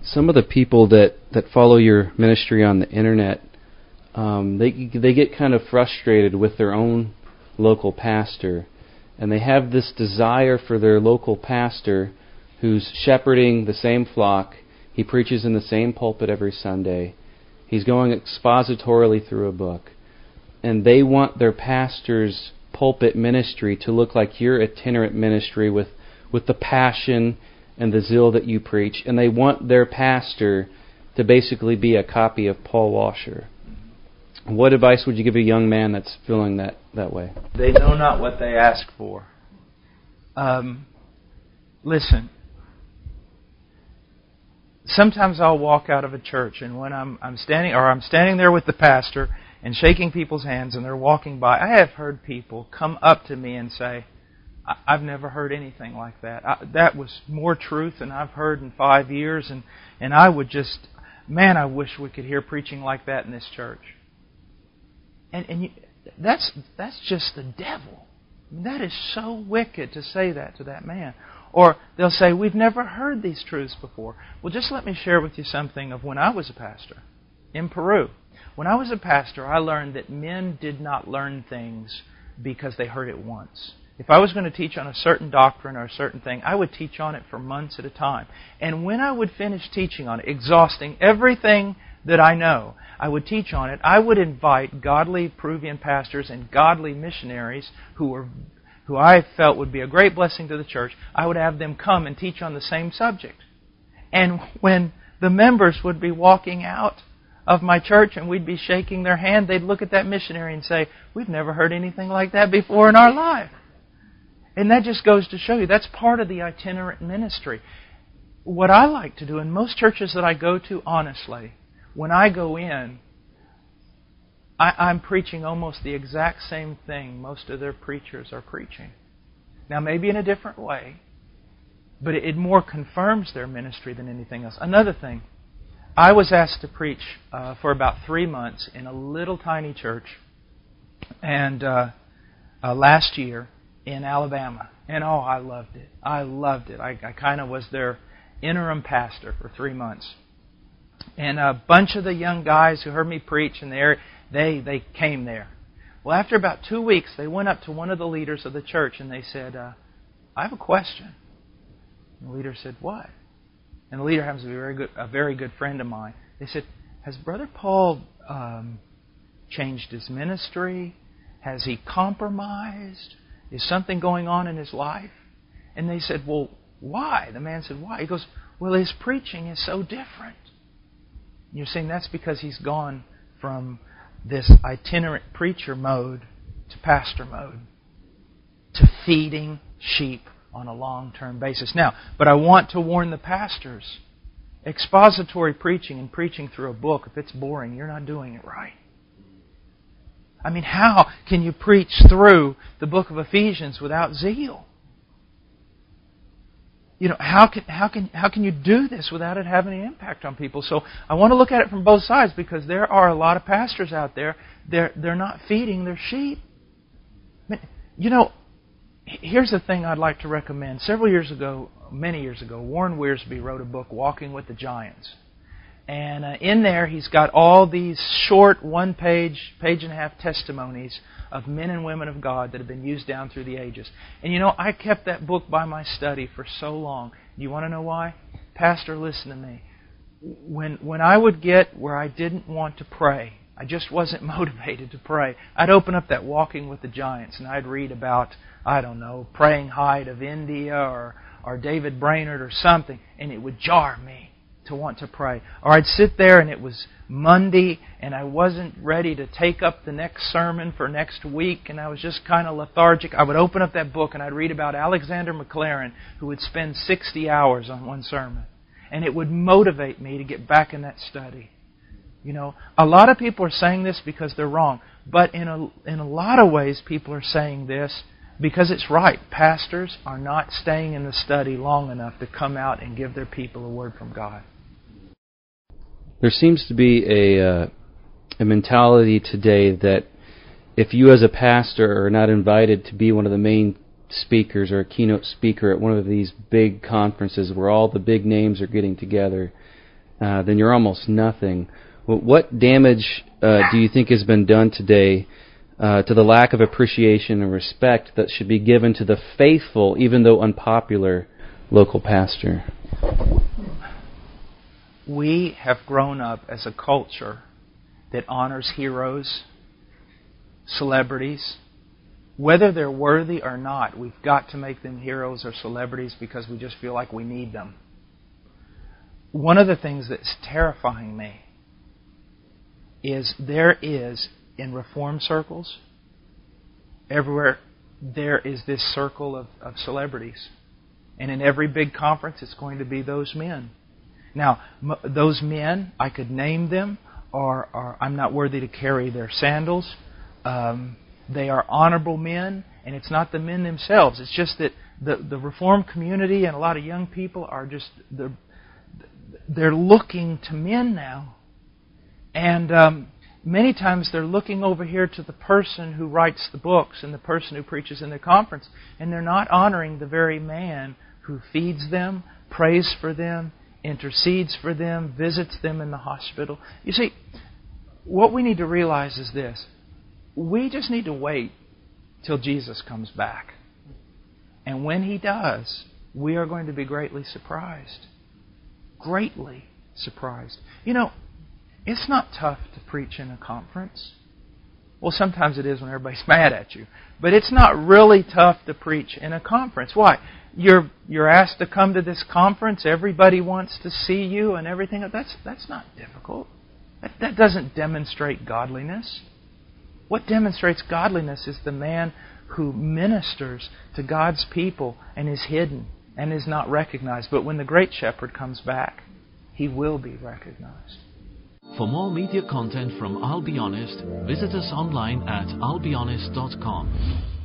some of the people that follow your ministry on the internet, they get kind of frustrated with their own local pastor, and they have this desire for their local pastor who's shepherding the same flock. He preaches in the same pulpit every Sunday. He's going expositorily through a book. And they want their pastor's pulpit ministry to look like your itinerant ministry with the passion and the zeal that you preach. And they want their pastor to basically be a copy of Paul Washer. What advice would you give a young man that's feeling that way? They know not what they ask for. Listen. Sometimes I'll walk out of a church, and when I'm standing there with the pastor and shaking people's hands, and they're walking by, I have heard people come up to me and say, "I've never heard anything like that. That was more truth than I've heard in 5 years, and I would just, man, I wish we could hear preaching like that in this church." That's just the devil. That is so wicked to say that to that man. Or they'll say, "We've never heard these truths before." Well, just let me share with you something of when I was a pastor in Peru. When I was a pastor, I learned that men did not learn things because they heard it once. If I was going to teach on a certain doctrine or a certain thing, I would teach on it for months at a time. And when I would finish teaching on it, exhausting everything that I know, I would teach on it. I would invite godly Peruvian pastors and godly missionaries who I felt would be a great blessing to the church. I would have them come and teach on the same subject. And when the members would be walking out of my church and we'd be shaking their hand, they'd look at that missionary and say, "We've never heard anything like that before in our life." And that just goes to show you, that's part of the itinerant ministry. What I like to do in most churches that I go to, honestly, when I go in, I'm preaching almost the exact same thing most of their preachers are preaching. Now, maybe in a different way, but it more confirms their ministry than anything else. Another thing, I was asked to preach for about 3 months in a little tiny church, and last year in Alabama. And I loved it. I loved it. I kind of was their interim pastor for 3 months. And a bunch of the young guys who heard me preach in the area, they came there. Well, after about 2 weeks, they went up to one of the leaders of the church and they said, "I have a question." And the leader said, "What?" And the leader happens to be a very good friend of mine. They said, "Has Brother Paul changed his ministry? Has he compromised? Is something going on in his life?" And they said, "Well, why?" The man said, "Why?" He goes, "Well, his preaching is so different." You're saying that's because he's gone from this itinerant preacher mode to pastor mode, to feeding sheep on a long-term basis. Now, but I want to warn the pastors, expository preaching and preaching through a book, if it's boring, you're not doing it right. I mean, how can you preach through the book of Ephesians without zeal? You know, how can you do this without it having any impact on people? So I want to look at it from both sides, because there are a lot of pastors out there, they're not feeding their sheep. You know, here's the thing I'd like to recommend. Many years ago, Warren Wiersbe wrote a book, Walking with the Giants. And in there, he's got all these short, page and a half testimonies of men and women of God that have been used down through the ages. And you know, I kept that book by my study for so long. You want to know why? Pastor, listen to me. When I would get where I didn't want to pray, I just wasn't motivated to pray, I'd open up that Walking with the Giants and I'd read about, I don't know, Praying Hyde of India or David Brainerd or something, and it would jar me to want to pray. Or I'd sit there and it was Monday and I wasn't ready to take up the next sermon for next week and I was just kind of lethargic. I would open up that book and I'd read about Alexander McLaren, who would spend 60 hours on one sermon. And it would motivate me to get back in that study. You know, a lot of people are saying this because they're wrong. But in a lot of ways, people are saying this because it's right. Pastors are not staying in the study long enough to come out and give their people a word from God. There seems to be a mentality today that if you as a pastor are not invited to be one of the main speakers or a keynote speaker at one of these big conferences where all the big names are getting together, then you're almost nothing. What damage do you think has been done today to the lack of appreciation and respect that should be given to the faithful, even though unpopular, local pastor? We have grown up as a culture that honors heroes, celebrities. Whether they're worthy or not, we've got to make them heroes or celebrities because we just feel like we need them. One of the things that's terrifying me is there is, in Reform circles, everywhere, there is this circle of celebrities. And in every big conference, it's going to be those men. Now, those men, I could name them, or I'm not worthy to carry their sandals. They are honorable men, and it's not the men themselves. It's just that the Reformed community and a lot of young people are just, they're looking to men now. And many times they're looking over here to the person who writes the books and the person who preaches in the conference, and they're not honoring the very man who feeds them, prays for them, intercedes for them, visits them in the hospital. You see, what we need to realize is this. We just need to wait till Jesus comes back. And when He does, we are going to be greatly surprised. Greatly surprised. You know, it's not tough to preach in a conference. Well, sometimes it is when everybody's mad at you. But it's not really tough to preach in a conference. Why? You're asked to come to this conference. Everybody wants to see you and everything. That's not difficult. That doesn't demonstrate godliness. What demonstrates godliness is the man who ministers to God's people and is hidden and is not recognized. But when the great shepherd comes back, he will be recognized. For more media content from I'll Be Honest, visit us online at I'llBeHonest.com.